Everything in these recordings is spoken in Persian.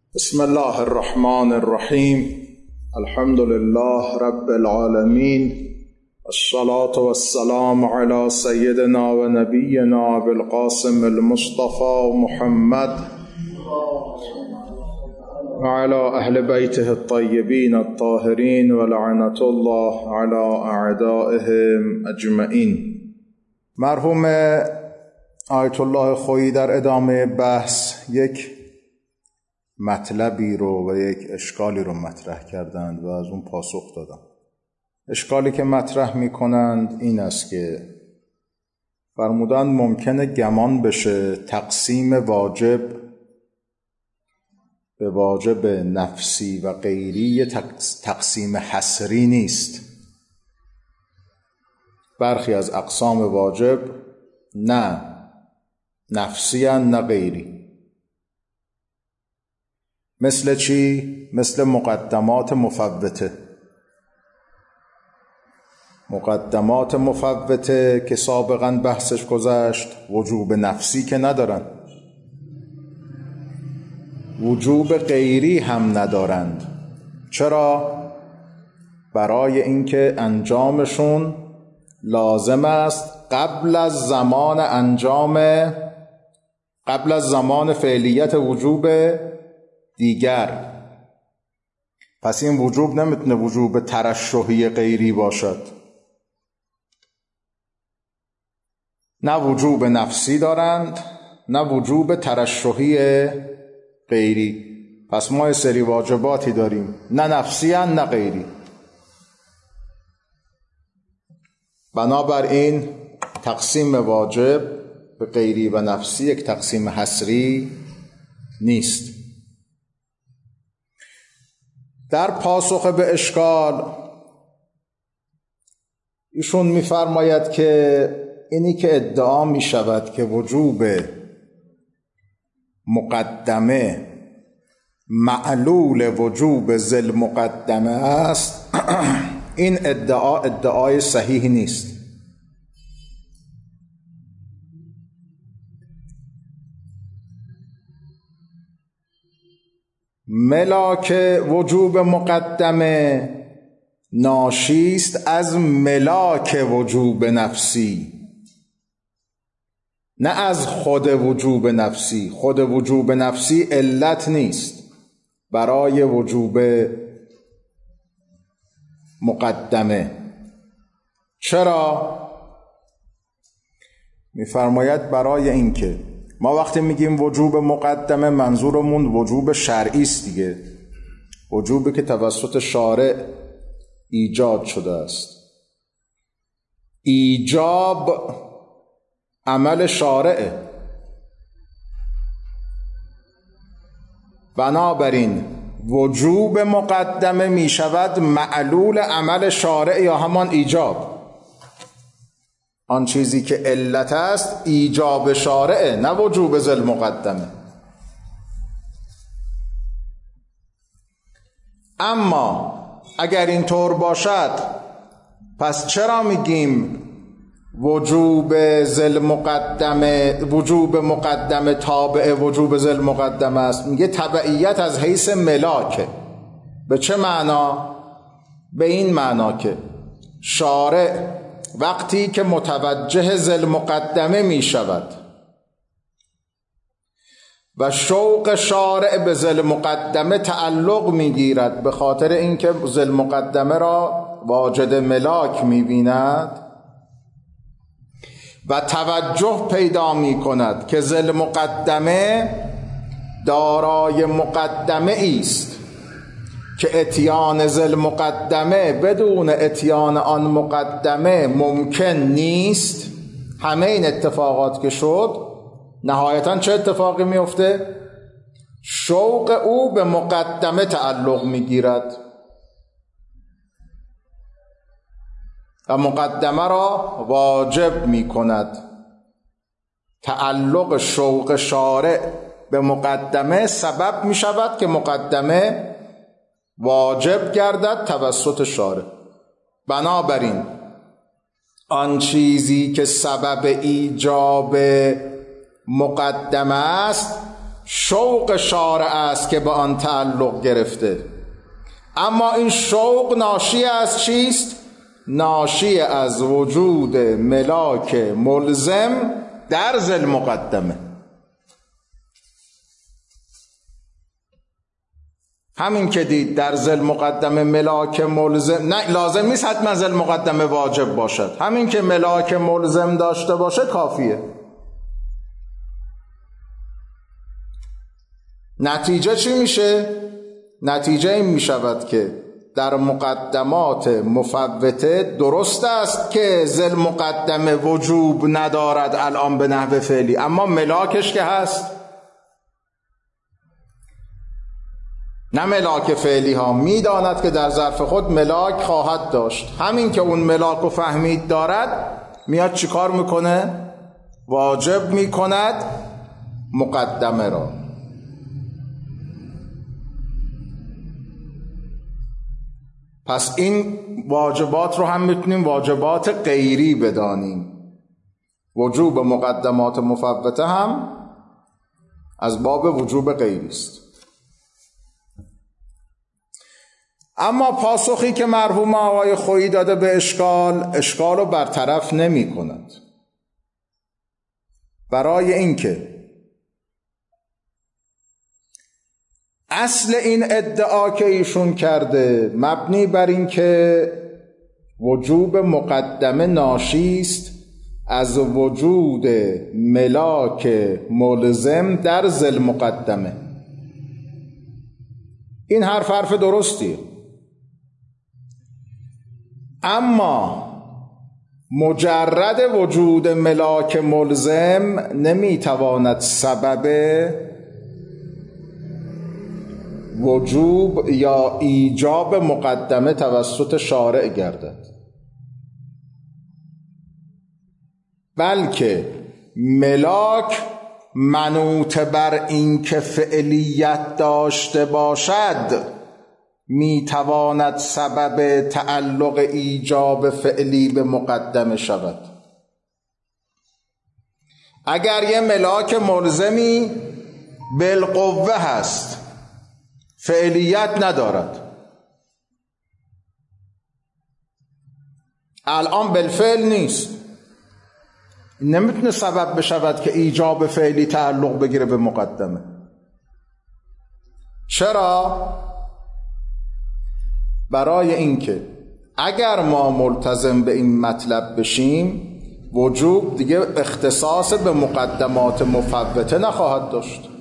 بسم الله الرحمن الرحیم. الحمد لله رب العالمین، الصلاة والسلام علی سیدنا و نبینا بالقاسم المصطفى محمد و علی اهل بیته الطیبین الطاهرین و لعنة الله علی اعدائهم اجمعین. مرحوم آیت الله خویی در ادامه بحث یک مطلبی رو و یک اشکالی رو مطرح کردند و از اون پاسخ دادم. اشکالی که مطرح می کنند این است که فرمودند ممکنه گمان بشه تقسیم واجب به واجب نفسی و غیری تقسیم حصری نیست. برخی از اقسام واجب نه نفسی نه غیری. مثل چی؟ مثل مقدمات مفوته. مقدمات مفوته که سابقا بحثش گذشت وجوب نفسی که ندارن، وجوب غیری هم ندارند. چرا؟ برای اینکه انجامشون لازم است قبل از زمان فعلیت وجوب دیگر. پس این وجوب نمیتونه وجوب ترشحی غیری باشد. نه وجوب نفسی دارند نه وجوب ترشحی غیری. پس ما یه سری واجباتی داریم نه نفسی نه غیری. بنابراین تقسیم واجب به غیری و نفسی یک تقسیم حصری نیست. در پاسخ به اشکال ایشون می‌فرماید که اینی که ادعا می شود که وجوب مقدمه معلول وجوب ذل مقدمه است، این ادعای صحیح نیست. ملاک وجوب مقدمه ناشیست از ملاک وجوب نفسی، نه از خود وجوب نفسی. خود وجوب نفسی علت نیست برای وجوب مقدمه. چرا؟ می‌فرماید برای اینکه ما وقتی میگیم وجوب مقدمه منظورمون وجوب شرعی است دیگه، وجوبی که توسط شارع ایجاد شده است. ایجاب عمل شارعه. بنابراین وجوب مقدمه می شود معلول عمل شارع یا همان ایجاب. آن چیزی که علت است ایجاب شارعه نه وجوب ذل مقدمه. اما اگر اینطور باشد پس چرا میگیم وجوب ذل مقدمه، وجوب مقدمه تابع وجوب ذل مقدمه است؟ میگه تبعیت از حیث ملاکه. به چه معنا؟ به این معنا که شارع وقتی که متوجه ذل مقدمه می شود و شوق شارع به ذل مقدمه تعلق می گیرد، به خاطر اینکه ذل مقدمه را واجد ملاک می بیند و توجه پیدا می کند که ذل مقدمه دارای مقدمه است که اتیان ذل مقدمه بدون اتیان آن مقدمه ممکن نیست. همه این اتفاقات که شد نهایتاً چه اتفاقی میفته؟ شوق او به مقدمه تعلق میگیرد و مقدمه را واجب میکند. تعلق شوق شارع به مقدمه سبب میشود که مقدمه واجب گردد توسط شارع. بنابراین آن چیزی که سبب ایجاب مقدمه است شوق شارع است که به آن تعلق گرفته. اما این شوق ناشی از چیست؟ ناشی از وجود ملاک ملزم در ذی المقدمه. همین که دید در ذی المقدمه ملاک ملزم، نه لازم نیست حتما ذی المقدمه واجب باشد، همین که ملاک ملزم داشته باشه کافیه. نتیجه چی میشه؟ نتیجه این میشود که در مقدمات مفوته درست است که ذی المقدمه وجوب ندارد الان به نحو فعلی، اما ملاکش که هست. نه ملاک فعلی ها، میداند که در ظرف خود ملاک خواهد داشت. همین که اون ملاک رو فهمید دارد، میاد چیکار میکنه؟ واجب میکند مقدمه را. پس این واجبات رو هم میتونیم واجبات غیری بدانیم. وجوب مقدمات مفوته هم از باب وجوب غیری است. اما پاسخی که مرحوم آقای خویی داده به اشکال رو برطرف نمی کند. برای اینکه اصل این ادعا که ایشون کرده مبنی بر این که وجوب مقدمه ناشی است از وجود ملاک ملزم در ذی المقدمه. این حرف درستیه، اما مجرد وجود ملاک ملزم نمیتواند سبب وجوب یا ایجاب مقدمه توسط شارع گردد، بلکه ملاک منوط بر این که فعلیت داشته باشد میتواند سبب تعلق ایجاب فعلی به مقدمه شود. اگر یه ملاک ملزمی بالقوه هست، فعلیت ندارد، الان بالفعل نیست، نمیتونه سبب بشود که ایجاب فعلی تعلق بگیره به مقدمه. چرا؟ برای اینکه اگر ما ملتزم به این مطلب بشیم، وجوب دیگه اختصاص به مقدمات مفوته نخواهد داشت.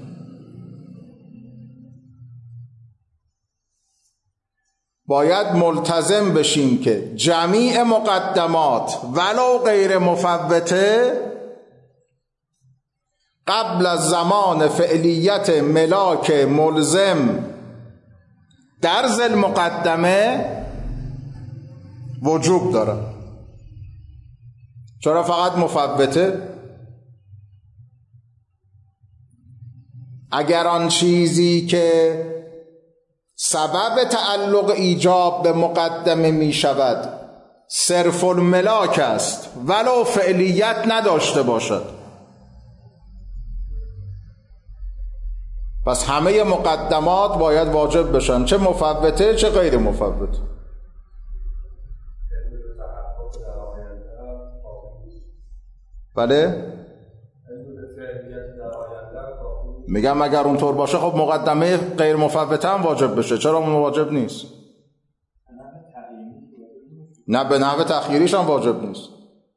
باید ملتزم بشیم که جمیع مقدمات ولو غیر مفوته قبل از زمان فعلیت ملاک ملزم در ذی المقدمه وجوب داره. چرا فقط مفوته؟ اگر آن چیزی که سبب تعلق ایجاب به مقدمه می شود صرف الملاک است ولو فعلیت نداشته باشد، پس همه مقدمات باید واجب بشن، چه مفوته چه غیر مفوته. بله؟ میگم اگر اونطور باشه خب مقدمه غیر مفوته هم واجب بشه، چرا اون واجب نیست؟ نه به نحو تخییریش هم واجب نیست.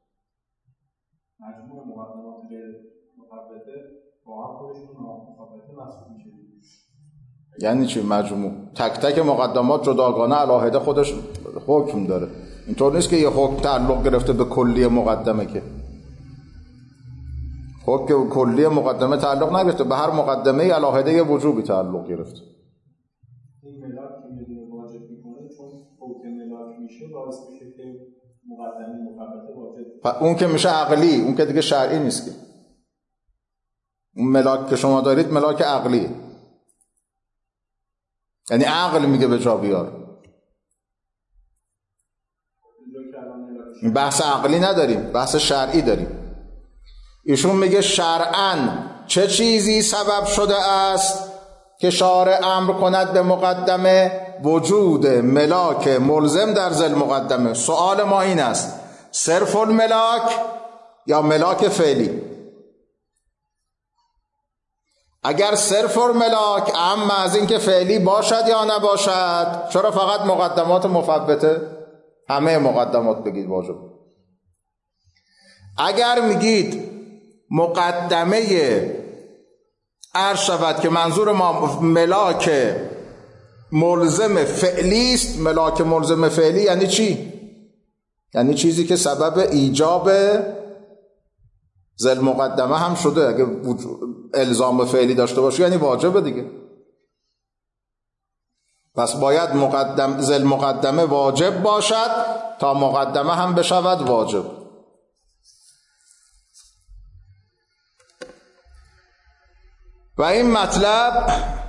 مجموع مقدمات غیر مفوته با هم خودشون مفوته محسوب میشه. یعنی چی مجموع؟ تک تک مقدمات جداگانه علاهده خودش حکم داره. اینطور نیست که یه حکم تعلق گرفته به کلی مقدمه، که حکم کلی مقدمه تعلق نگرفته، به هر مقدمه علاهده یه وجوبی تعلق گرفته. این ملاک که میدونه واجب میکنه چون حکم ملاک میشه باعث میشه که مقدمه مفوته واجب. اون که میشه عقلی، اون که دیگه شرعی نیست. که اون ملاک که شما دارید ملاک عقلیه، یعنی عقل میگه به جا بیار. بحث عقلی نداریم، بحث شرعی داریم. ایشون میگه شرعاً چه چیزی سبب شده است که شارع امر کند به مقدمه؟ وجود ملاک ملزم در ذیل مقدمه. سوال ما این است: صرف الملاک یا ملاک فعلی؟ اگر صرف الملاک اما از این که فعلی باشد یا نباشد، چرا فقط مقدمات مفوته؟ همه مقدمات بگید واجب. اگر میگید مقدمه عرض شود که منظور ما ملاک ملزم فعلی است، ملاک ملزم فعلی یعنی چی؟ یعنی چیزی که سبب ایجاب ذیل مقدمه هم شده. اگه الزام فعلی داشته باشه یعنی واجبه دیگه. پس باید ذیل مقدمه واجب باشد تا مقدمه هم بشود واجب. و این مطلب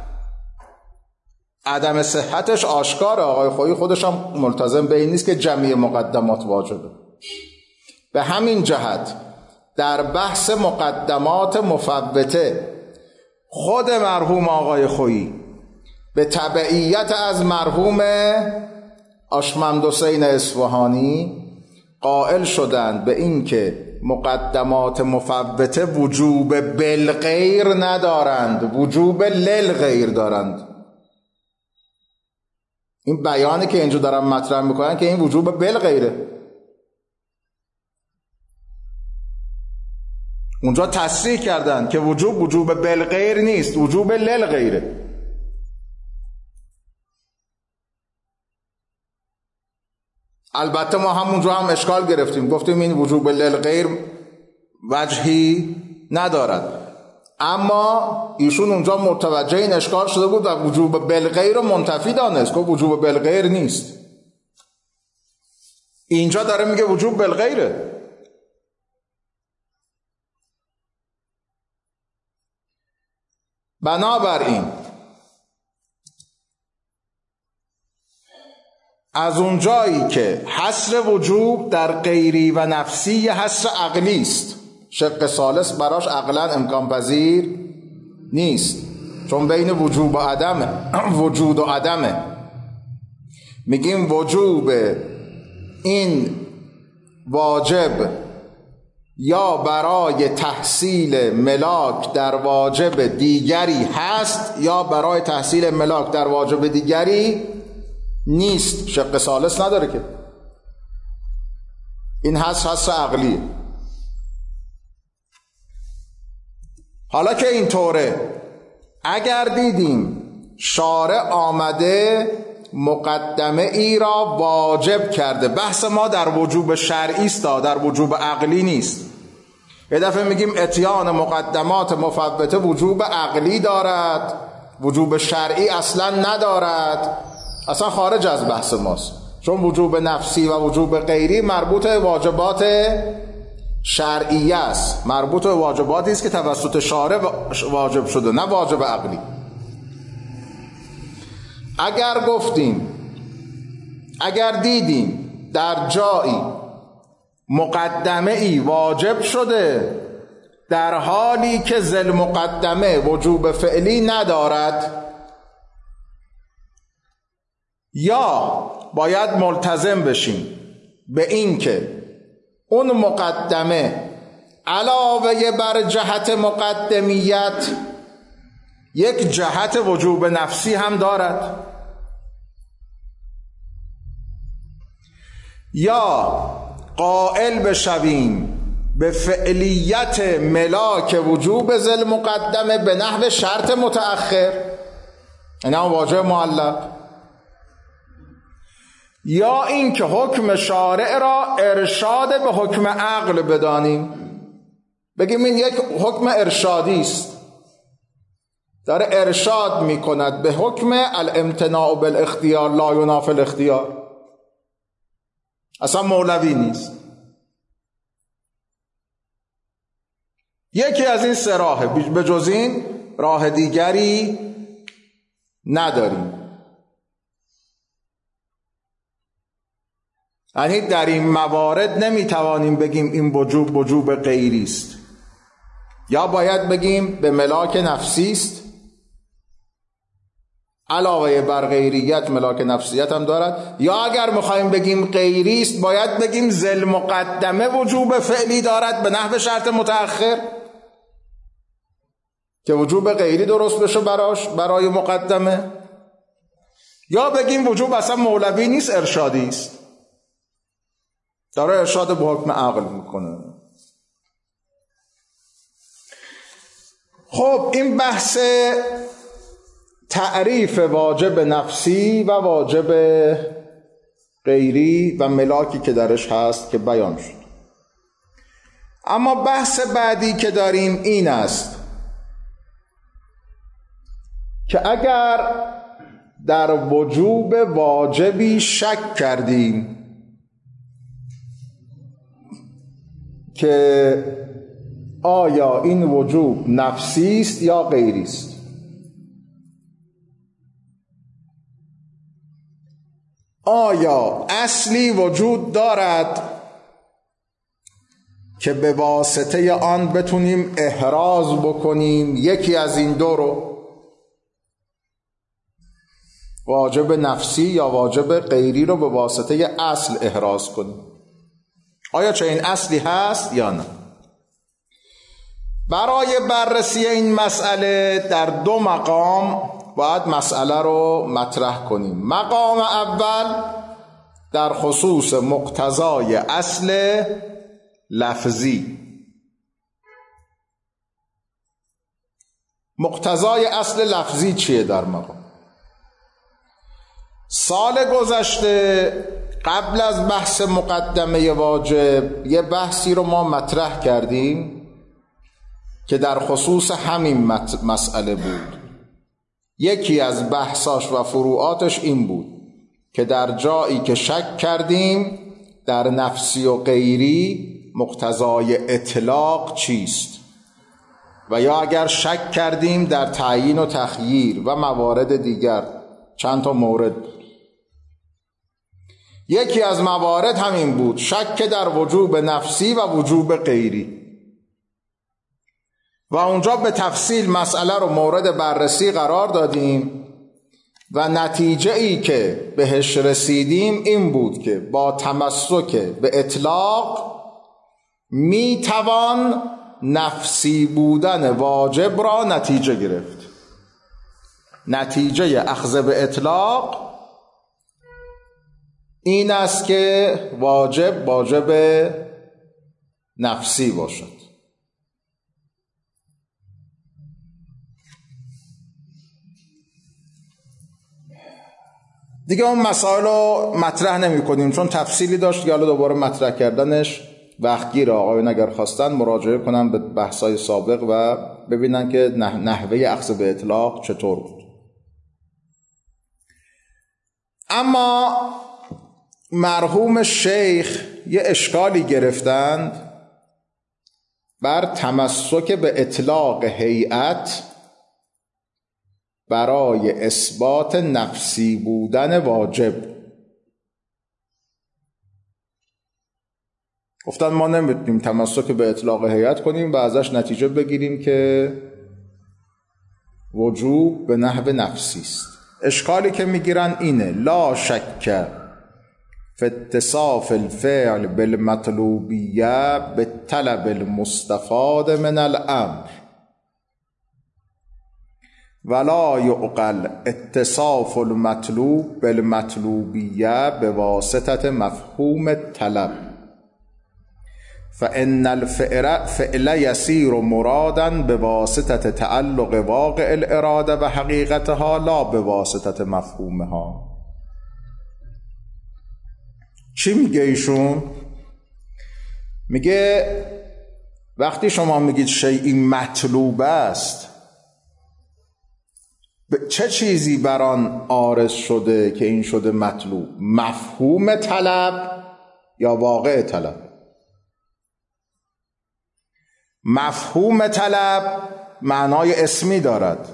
عدم صحتش آشکاره. آقای خویی خودش هم ملتزم به این نیست که جمعی مقدمات واجبه. به همین جهت در بحث مقدمات مفوته خود مرحوم آقای خویی به تبعیت از مرحوم آشمند حسین اصفهانی قائل شدند به این که مقدمات مفوته وجوب بالغیر ندارند، وجوب للغیر دارند. این بیانی که اینجا دارم مطرح میکنن که این وجوب بالغیره. اونجا تصریح کردن که وجوب بالغیر نیست، وجوب للغیره. البته ما همونجا هم اشکال گرفتیم، گفتیم این وجوب للغیر وجهی ندارد، اما ایشون اونجا متوجه این اشکال شده بود و وجوب بالغیر رو منتفی دانست، گفت وجوب بالغیر نیست. اینجا داره میگه وجوب بالغیره. بنابراین از اون جایی که حصر وجوب در غیری و نفسی یه حصر عقلی است، شق ثالث براش عقلا امکان پذیر نیست، چون بین وجوب و عدمه. وجود و عدمه. میگیم وجوب این واجب یا برای تحصیل ملاک در واجب دیگری هست یا برای تحصیل ملاک در واجب دیگری نیست. شق ثالث نداره که. این حصر عقلیه. حالا که اینطوره، اگر دیدیم شارع آمده مقدمه ای را واجب کرده، بحث ما در وجوب شرعی است، در وجوب عقلی نیست. یه دفعه میگیم اتیان مقدمات مفوته وجوب عقلی دارد، وجوب شرعی اصلا ندارد، اصلا خارج از بحث ماست، چون وجوب نفسی و وجوب غیری مربوط به واجبات شرعیه است، مربوط به واجباتی است که توسط شارع واجب شده، نه واجب عقلی. اگر گفتیم، اگر دیدیم در جایی مقدمه ای واجب شده در حالی که ذیل مقدمه وجوب فعلی ندارد، یا باید ملتزم بشیم به این که اون مقدمه علاوه بر جهت مقدمیت یک جهت وجوب نفسی هم دارد، یا قائل بشویم به فعلیت ملاک وجوب ذیل مقدمه به نحو شرط متأخر، این هم واجب معلق، یا این که حکم شارع را ارشاد به حکم عقل بدانیم، بگیم این یک حکم ارشادی است، داره ارشاد می کند به حکم الامتناع بالاختیار لا ینافی الاختیار، اصلا مولوی نیست. یکی از این سه راه، به جز این راه دیگری نداریم. یعنی در این موارد نمیتوانیم بگیم این وجوب غیری است. یا باید بگیم به ملاک نفسی است، علاوه بر غیریت ملاک نفسیت هم دارد، یا اگر میخوایم بگیم غیری است باید بگیم ذل مقدمه وجوب فعلی دارد به نحو شرط متأخر که وجوب غیری درست بشه برای مقدمه، یا بگیم وجوب اصلا مولوی نیست، ارشادی است، داره ارشاد به حکم عقل میکنه. خب این بحث تعریف واجب نفسی و واجب غیری و ملاکی که درش هست که بیان شد. اما بحث بعدی که داریم این است که اگر در وجوب واجبی شک کردیم که آیا این وجوب نفسی است یا غیری است، آیا اصلی وجود دارد که به واسطه آن بتونیم احراز بکنیم یکی از این دو رو، واجب نفسی یا واجب غیری رو به واسطه اصل احراز کنیم، آیا چه این اصلی هست یا نه؟ برای بررسی این مسئله در دو مقام باید مسئله رو مطرح کنیم. مقام اول در خصوص مقتضای اصل لفظی. مقتضای اصل لفظی چیه در مقام؟ سال گذشته قبل از بحث مقدمه واجب یه بحثی رو ما مطرح کردیم که در خصوص همین مسئله بود. یکی از بحثاش و فروعاتش این بود که در جایی که شک کردیم در نفسی و غیری مقتضای اطلاق چیست، و یا اگر شک کردیم در تعیین و تخییر و موارد دیگر. چند تا مورد بود. یکی از موارد همین بود، شک در وجوب نفسی و وجوب غیری، و اونجا به تفصیل مسئله رو مورد بررسی قرار دادیم و نتیجه ای که بهش رسیدیم این بود که با تمسک به اطلاق میتوان نفسی بودن واجب را نتیجه گرفت. نتیجه اخذ به اطلاق این است که واجب نفسی باشد. دیگه اون مسائل رو مطرح نمی کنیم چون تفصیلی داشت که حالا دوباره مطرح کردنش وقتگیره. آقایون اگر خواستن مراجعه کنن به بحث‌های سابق و ببینن که نحوه اخذ به اطلاق چطور بود. اما مرحوم شیخ یه اشکالی گرفتند بر تمسک به اطلاق هیئت برای اثبات نفسی بودن واجب. گفتن ما نمیتونیم تمسک به اطلاق هیئت کنیم و ازش نتیجه بگیریم که وجوب به نحو نفسی است. اشکالی که میگیرن اینه: لا شک فی اتصاف الفعل بالمطلوبیه بالطلب المستفاد من الامر ولا يعقل اتصاف المطلوب بالمطلوبیه بواسطه مفهوم الطلب فإن الفعل يصير مرادا بواسطه تعلق واقع الاراده و حقیقتها لا بواسطه مفهومها. چی میگه ایشون؟ میگه وقتی شما میگید شیئی مطلوب است، چه چیزی بر آن عارض شده که این شده مطلوب؟ مفهوم طلب یا واقع طلب؟ مفهوم طلب معنای اسمی دارد،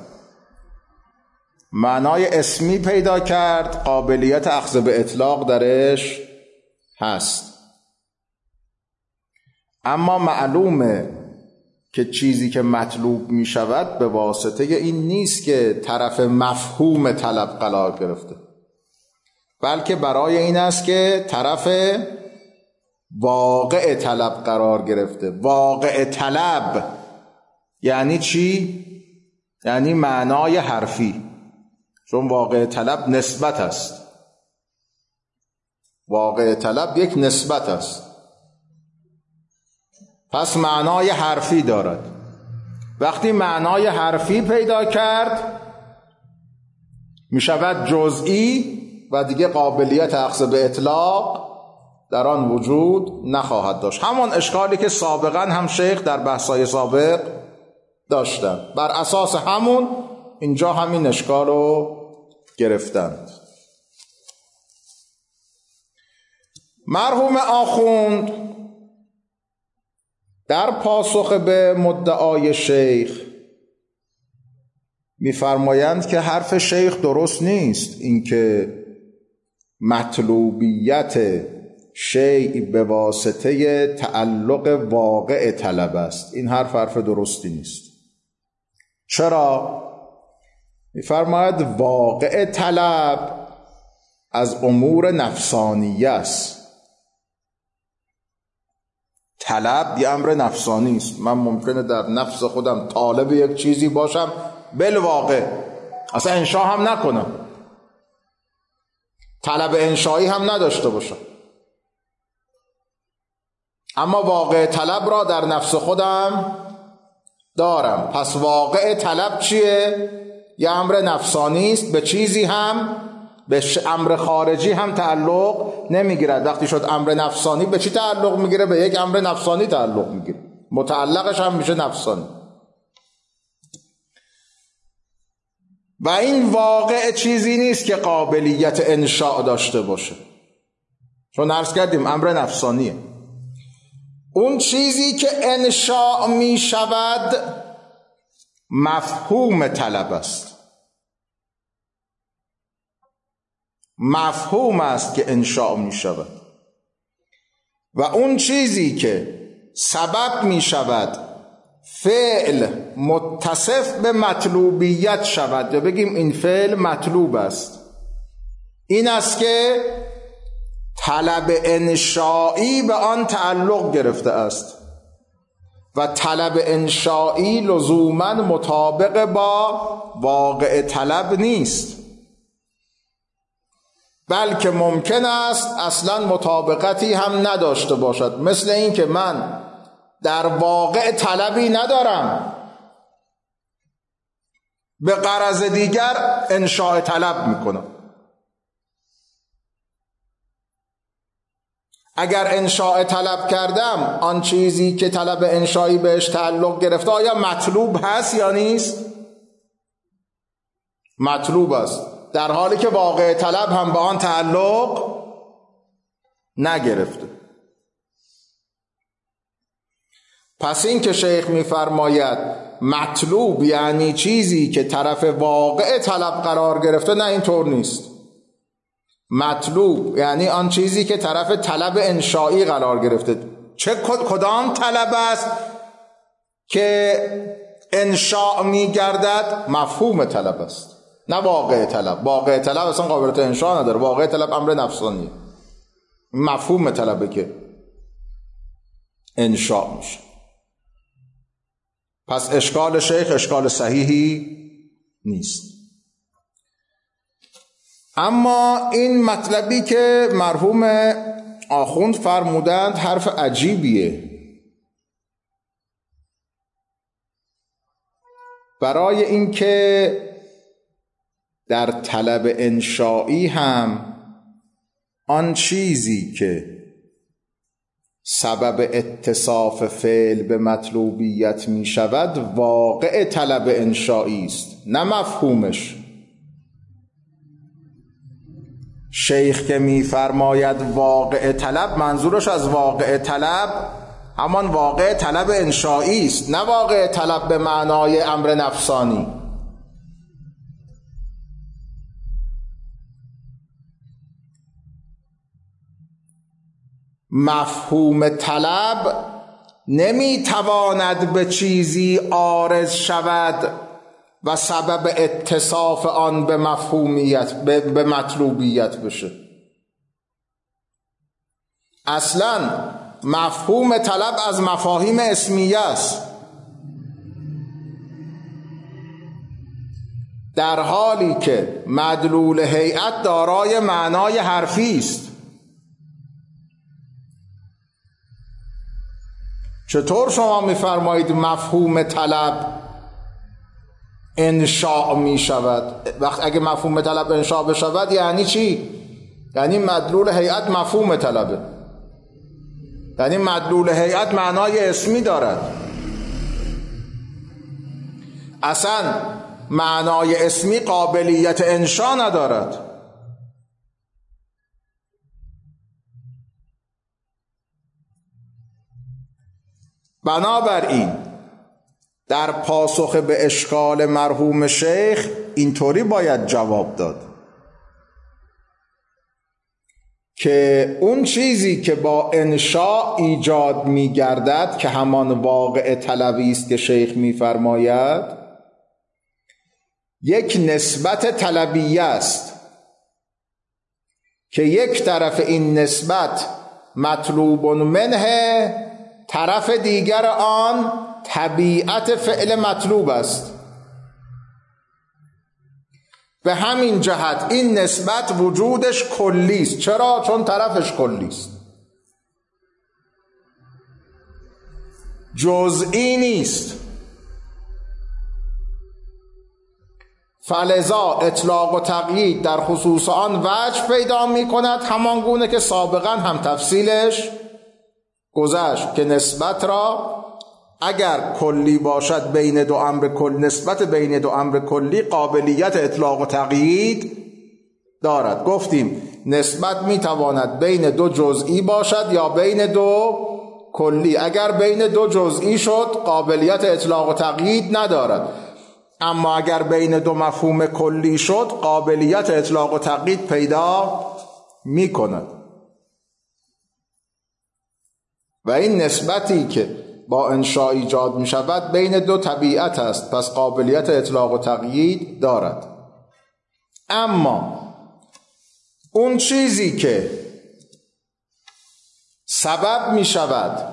معنای اسمی پیدا کرد، قابلیت اخذ به اطلاق درش هست. اما معلومه که چیزی که مطلوب می شود به واسطه این نیست که طرف مفهوم طلب قرار گرفته، بلکه برای این است که طرف واقع طلب قرار گرفته. واقع طلب یعنی چی؟ یعنی معنای حرفی، چون واقع طلب نسبت است. واقع طلب یک نسبت است، پس معنای حرفی دارد. وقتی معنای حرفی پیدا کرد می شود جزئی و دیگه قابلیت اخذ به اطلاق در آن وجود نخواهد داشت. همون اشکالی که سابقا هم شیخ در بحث‌های سابق داشتن، بر اساس همون اینجا همین اشکال رو گرفتند. مرحوم آخوند در پاسخ به مدعای شیخ می‌فرمایند که حرف شیخ درست نیست، اینکه مطلوبیت شیء به واسطه تعلق واقع طلب است. این حرف درستی نیست. چرا؟ می‌فرماید واقع طلب از امور نفسانیه است. طلب یه امر نفسانی است. من ممکنه در نفس خودم طالب یک چیزی باشم، بالواقع اصلا انشا هم نکنم، طلب انشایی هم نداشته باشم، اما واقع طلب را در نفس خودم دارم. پس واقع طلب چیه؟ یه امر نفسانی است، به چیزی هم، به امر خارجی هم تعلق نمیگیرد. وقتی شد امر نفسانی به چی تعلق میگیره؟ به یک امر نفسانی تعلق میگیره، متعلقش هم میشه نفسانی. و این واقع چیزی نیست که قابلیت انشاء داشته باشه، چون عرض کردیم امر نفسانیه. اون چیزی که انشاء می شود مفهوم طلب است. مفهوم است که انشاء می شود، و اون چیزی که سبب می شود فعل متصف به مطلوبیت شود، یا بگیم این فعل مطلوب است، این است که طلب انشائی به آن تعلق گرفته است و طلب انشائی لزوماً مطابق با واقع طلب نیست، بلکه ممکن است اصلا مطابقتی هم نداشته باشد. مثل این که من در واقع طلبی ندارم، به غرض دیگر انشاء طلب میکنم. اگر انشاء طلب کردم، آن چیزی که طلب انشایی بهش تعلق گرفته آیا مطلوب هست یا نیست؟ مطلوب است، در حالی که واقع طلب هم به آن تعلق نگرفته. پس این که شیخ می‌فرماید مطلوب یعنی چیزی که طرف واقع طلب قرار گرفته، نه، اینطور نیست. مطلوب یعنی آن چیزی که طرف طلب انشایی قرار گرفته. کدام طلب است که انشاء می‌گردد؟ مفهوم طلب است، نه واقع طلب. واقع طلب اصلا قابلیت انشاء نداره، واقع طلب امر نفسانیه. مفهوم طلبه که انشاء میشه. پس اشکال شیخ اشکال صحیحی نیست. اما این مطلبی که مرحوم آخوند فرمودند حرف عجیبیه. برای اینکه در طلب انشائی هم آن چیزی که سبب اتصاف فعل به مطلوبیت می شود واقع طلب انشائی است، نه مفهومش. شیخ که می فرماید واقع طلب، منظورش از واقع طلب همان واقع طلب انشائی است، نه واقع طلب به معنای امر نفسانی. مفهوم طلب نمیتواند به چیزی عارض شود و سبب اتصاف آن به مفهومیت به مطلوبیت بشه. اصلا مفهوم طلب از مفاهیم اسمیه است، در حالی که مدلول هیئت دارای معنای حرفی است. چطور شما میفرمایید مفهوم طلب انشاء می شود؟ وقت اگه مفهوم طلب انشاء بشود یعنی چی؟ یعنی مدلول هیئت مفهوم طلبه، یعنی مدلول هیئت معنای اسمی دارد. اصلا معنای اسمی قابلیت انشاء ندارد. بنابراین در پاسخ به اشکال مرحوم شیخ اینطوری باید جواب داد که اون چیزی که با انشاء ایجاد می گردد که همان واقع طلبی است که شیخ می فرماید، یک نسبت طلبیه است که یک طرف این نسبت مطلوب منه، طرف دیگر آن طبیعت فعل مطلوب است. به همین جهت این نسبت وجودش کلی است. چرا؟ چون طرفش کلی است، جزئی نیست. فلذا اطلاق و تقیید در خصوص آن وجه پیدا می کند، همان گونه که سابقا هم تفصیلش گذشت که نسبت را اگر کلی باشد بین دو امر کلی، نسبت بین دو امر کلی قابلیت اطلاق و تقیید دارد. گفتیم نسبت می تواند بین دو جزئی باشد یا بین دو کلی. اگر بین دو جزئی شد قابلیت اطلاق و تقیید ندارد، اما اگر بین دو مفهوم کلی شد قابلیت اطلاق و تقیید پیدا می کند. و این نسبتی که با انشاء ایجاد می شود بین دو طبیعت است، پس قابلیت اطلاق و تقیید دارد. اما اون چیزی که سبب می شود،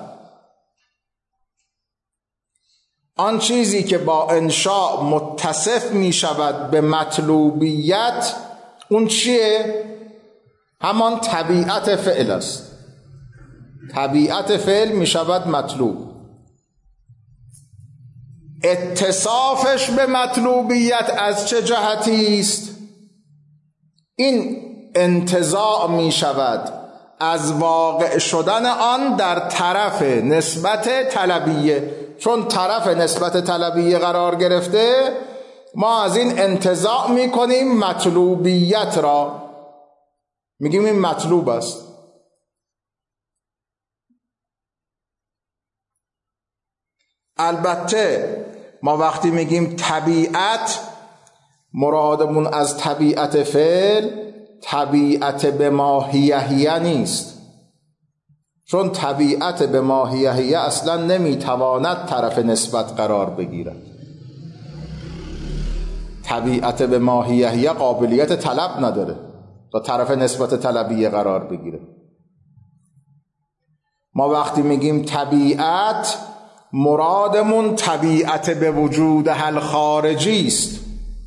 آن چیزی که با انشاء متصف می شود به مطلوبیت، اون چیه؟ همان طبیعت فعل است. طبیعت فعل می شود مطلوب. اتصافش به مطلوبیت از چه جهتی است؟ این انتزاع می شود از واقع شدن آن در طرف نسبت طلبیه. چون طرف نسبت طلبیه قرار گرفته، ما از این انتزاع می کنیم مطلوبیت را، میگیم این مطلوب است. البته ما وقتی میگیم طبیعت، مرادمون از طبیعت فعل طبیعت به ماهیه نیست، چون طبیعت به ماهیه اصلا نمیتواند طرف نسبت قرار بگیرد. طبیعت به ماهیه قابلیت طلب نداره تا طرف نسبت طلبیه قرار بگیره. ما وقتی میگیم طبیعت، مرادمون طبیعت به وجود حل خارجی است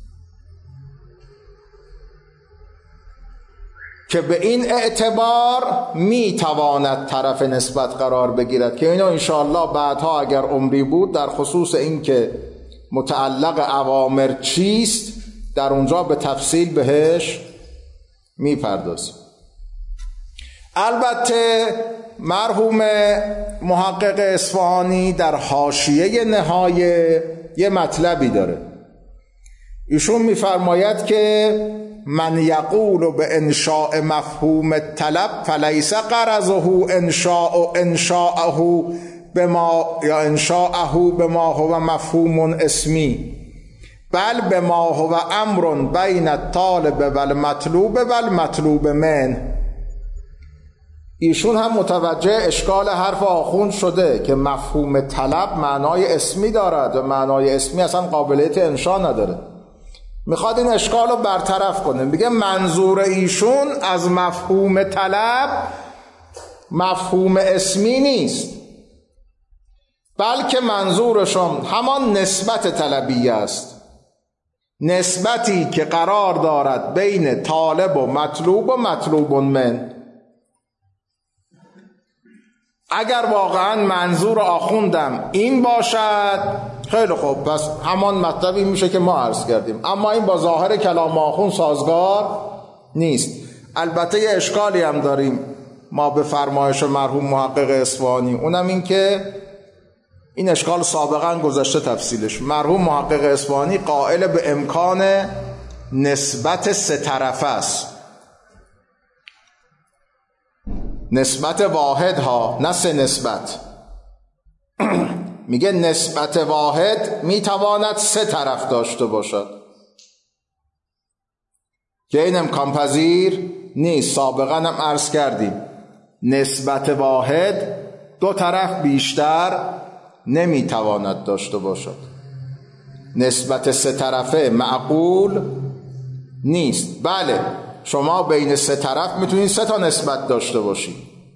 که به این اعتبار میتواند طرف نسبت قرار بگیرد، که اینو انشاءالله بعدها اگر عمری بود در خصوص این که متعلق اوامر چیست در اونجا به تفصیل بهش میپردازیم. البته مرحوم محقق اصفهانی در حاشیه نهایه یه مطلبی داره. ایشون میفرماید که من یقول به انشاء مفهوم طلب فلیس غرضه انشاءه بما یا انشاءه بما هو مفهوم اسمی، بل بما هو امر بین الطالب و المطلوب و المطلوب منه. ایشون هم متوجه اشکال حرف آخوند شده که مفهوم طلب معنای اسمی دارد و معنای اسمی اصلا قابلیت انشا نداره. میخواد این اشکال رو برطرف کنه. میگه منظور ایشون از مفهوم طلب مفهوم اسمی نیست، بلکه منظورشون همان نسبت طلبیه است، نسبتی که قرار دارد بین طالب و مطلوب من. اگر واقعا منظور آخوندم این باشد خیلی خوب، پس همان مطلبی میشه که ما عرض کردیم، اما این با ظاهر کلام آخوند سازگار نیست. البته یه اشکالی هم داریم ما به فرمایش مرحوم محقق اصفهانی، اونم این که این اشکال سابقا گذشته تفصیلش. مرحوم محقق اصفهانی قائل به امکان نسبت سه طرفه است، نسبت واحد ها، نه سه نسبت. میگه نسبت واحد میتواند سه طرف داشته باشد که این امکان پذیر نیست. سابقا هم عرض کردیم نسبت واحد دو طرف بیشتر نمیتواند داشته باشد. نسبت سه طرفه معقول نیست. بله شما بین سه طرف میتونید سه تا نسبت داشته باشید،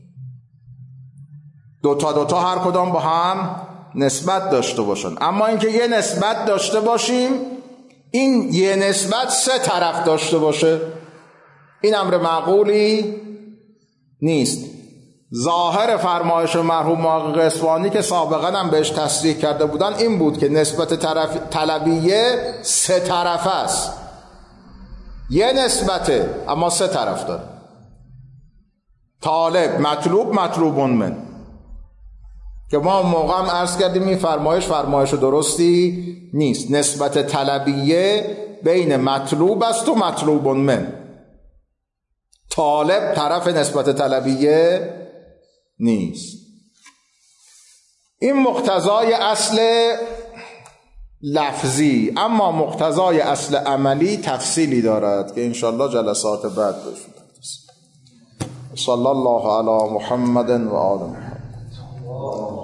دوتا هر کدام با هم نسبت داشته باشن، اما اینکه یه نسبت داشته باشیم این یه نسبت سه طرف داشته باشه این امر معقولی نیست. ظاهر فرمایش مرحوم محقق اصفهانی که سابقا هم بهش تصریح کرده بودن این بود که نسبت طلبیه سه طرف است، یه نسبته اما سه طرف داره، طالب مطلوب من، که ما موقع هم عرض کردیم این فرمایش درستی نیست. نسبت طلبیه بین مطلوب است و مطلوب من، طالب طرف نسبت طلبیه نیست. این مقتضای اصل لفظی، اما مقتضای اصل عملی تفصیلی دارد که انشالله جلسات بعد بشود. صلی الله علی محمد و آل محمد.